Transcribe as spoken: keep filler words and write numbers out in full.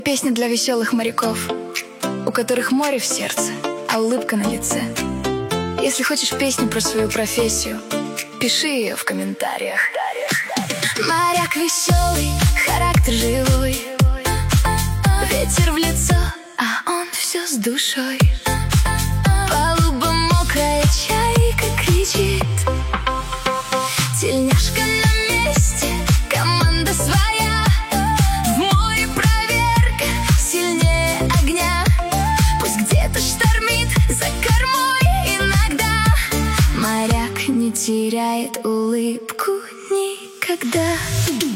Песня для веселых моряков, у которых море в сердце, а улыбка на лице. Если хочешь песню про свою профессию, пиши ее в комментариях. Моряк веселый, характер живой, ветер в лицо, а он все с душой. Палуба мокрая, чайка кричит, тельняшка на месте, команда своя. В море проверка сильнее огня. Пусть где-то штормит за кормой иногда, моряк не теряет улыбку никогда.